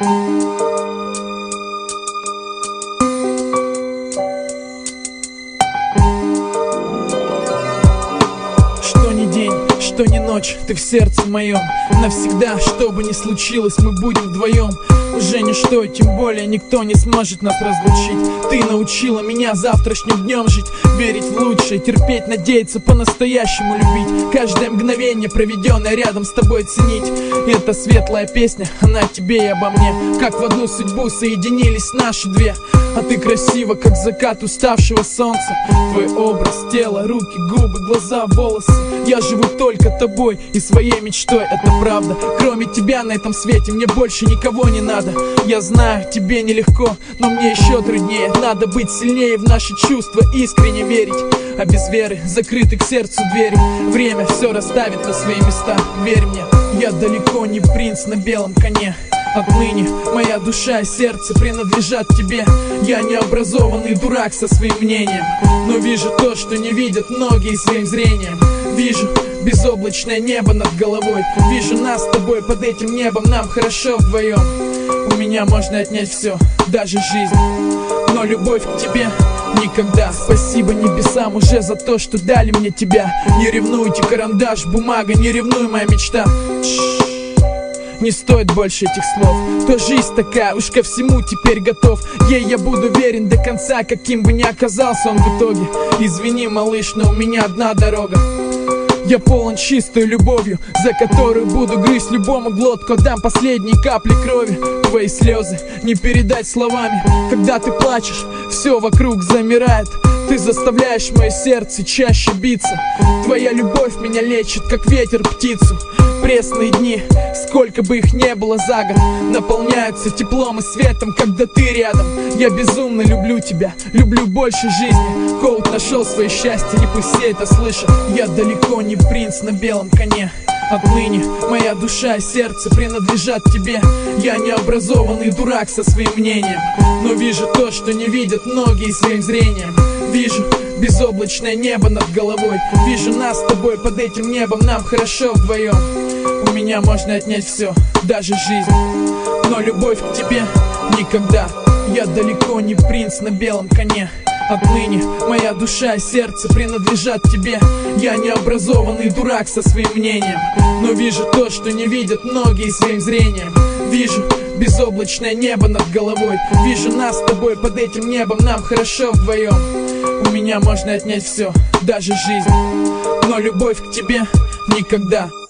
Что ни день, что ни ночь, ты в сердце моем. Навсегда, что бы ни случилось, мы будем вдвоем. Уже ничто, тем более никто не сможет нас разлучить. Ты научила меня завтрашним днем жить, верить в лучшее, терпеть, надеяться, по-настоящему любить. Каждое мгновение, проведенное рядом с тобой, ценить. Это светлая песня, она о тебе и обо мне. Как в одну судьбу соединились наши две. А ты красива, как закат уставшего солнца. Твой образ, тело, руки, губы, глаза, волосы. Я живу только тобой и своей мечтой, это правда. Кроме тебя на этом свете мне больше никого не надо. Я знаю, тебе нелегко, но мне еще труднее. Надо быть сильнее в наши чувства, искренне верить. А без веры закрыты к сердцу двери. Время все расставит на свои места, верь мне. Я далеко не принц на белом коне. Отныне моя душа и сердце принадлежат тебе. Я необразованный дурак со своим мнением, но вижу то, что не видят многие своим зрением. Вижу безоблачное небо над головой. Вижу нас с тобой под этим небом, нам хорошо вдвоем. У меня можно отнять все, даже жизнь, но любовь к тебе никогда. Спасибо небесам уже за то, что дали мне тебя. Не ревнуйте, карандаш, бумага, не ревнуй, моя мечта. Не стоит больше этих слов. То жизнь такая, уж ко всему теперь готов. Ей я буду верен до конца, каким бы ни оказался он в итоге. Извини, малыш, но у меня одна дорога. Я полон чистой любовью, за которую буду грызть любому глотку. Отдам последние капли крови. Твои слезы не передать словами. Когда ты плачешь, все вокруг замирает. Ты заставляешь мое сердце чаще биться. Твоя любовь меня лечит, как ветер птицу. Пресные дни, сколько бы их не было за год, наполняются теплом и светом, когда ты рядом. Я безумно люблю тебя, люблю больше жизни. Коут нашел свое счастье, и пусть все это слышат. Я далеко не принц на белом коне. Отныне моя душа и сердце принадлежат тебе. Я необразованный дурак со своим мнением, но вижу то, что не видят многие своим зрением. Вижу безоблачное небо над головой. Вижу нас с тобой под этим небом, нам хорошо вдвоем. У меня можно отнять все, даже жизнь, но любовь к тебе никогда. Я далеко не принц на белом коне. Отныне моя душа и сердце принадлежат тебе. Я необразованный дурак со своим мнением, но вижу то, что не видят многие своим зрением. Вижу безоблачное небо над головой. Вижу нас с тобой под этим небом, нам хорошо вдвоем. У меня можно отнять все, даже жизнь, но любовь к тебе никогда.